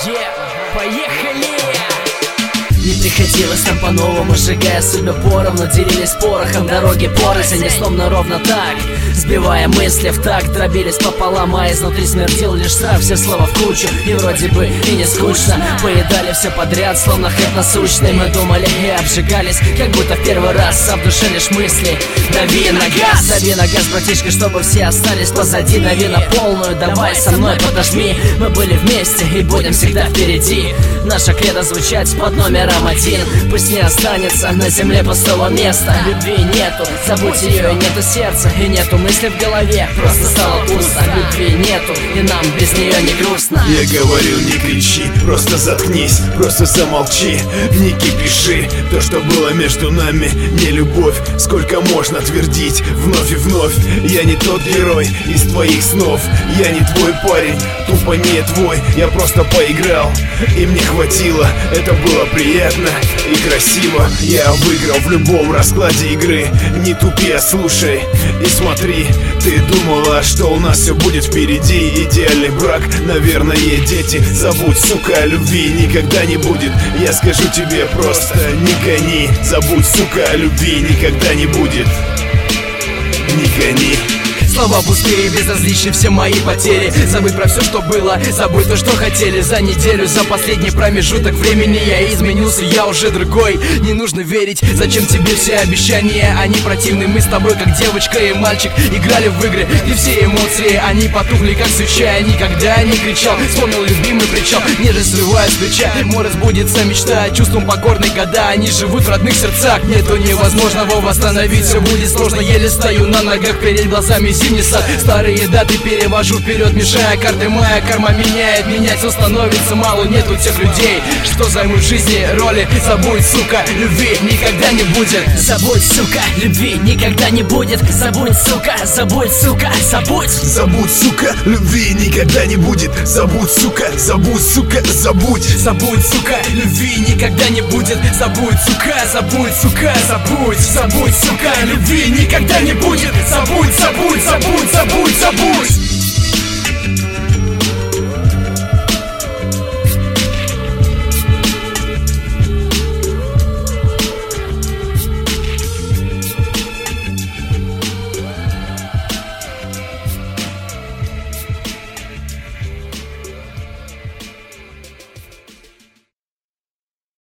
Поехали! Не приходилось нам по-новому, сжигая судьбы поровну. Делились порохом, дороги порознь, не словно ровно так. Сбивая мысли в такт, дробились пополам, а изнутри смердил лишь страх. Все слова в кучу, и вроде бы и не скучно. Поедали все подряд, словно хлеб насущный. Мы думали и обжигались, как будто в первый раз. А в душе лишь мысли: дави на газ, братишка, чтобы все остались позади. Дави на полную, давай со мной подожми. Мы были вместе и будем всегда впереди. Наша кредо звучать под номером 1. Пусть не останется на земле пустого места. Любви нету, забудь ее, и нету сердца, и нету мысли в голове, просто стало пусто. Любви нету, и нам без нее не грустно. Я говорю, не кричи, просто заткнись, просто замолчи, не кипиши. То, что было между нами, не любовь. Сколько можно твердить вновь и вновь? Я не тот герой из твоих снов. Я не твой парень, тупо не твой. Я просто поиграл, и мне хватило. Это было приятно и красиво. Я выиграл в любом раскладе игры. Не тупи, а слушай и смотри. Ты думала, что у нас все будет впереди. Идеальный брак, наверное, дети. Забудь, сука, о любви никогда не будет. Я скажу тебе просто: не гони. Забудь, сука, о любви никогда не будет. Не гони. Слова пустые, безразличны все мои потери. Забыть про все, что было, забыть то, что хотели. За неделю, за последний промежуток времени я изменился, я уже другой. Не нужно верить, зачем тебе все обещания? Они противны, мы с тобой как девочка и мальчик играли в игры, и все эмоции, они потухли как свеча. Я никогда не кричал, вспомнил любимый причал. Ниже срываю с плеча, может сбудется мечта. Чувством покорной года, они живут в родных сердцах. Нету невозможного, восстановить все будет сложно. Еле стою на ногах, перед глазами зимний сад. Старые даты перевожу вперед, мешая карты. Моя карма меняет, менять все становится мало. Нету тех людей, что займут в жизни роли. Забудь, сука, любви никогда не будет. Забудь, сука, любви никогда не будет. Забудь, сука, забудь, сука, забудь. Забудь, сука, любви никогда не будет. Забудь, сука, забудь, сука, забудь. Забудь, сука, любви никогда не будет. Забудь, сука, забудь, сука, забудь. Забудь, сука, любви никогда не будет. Забудь, забудь, забудь, забудь, забудь.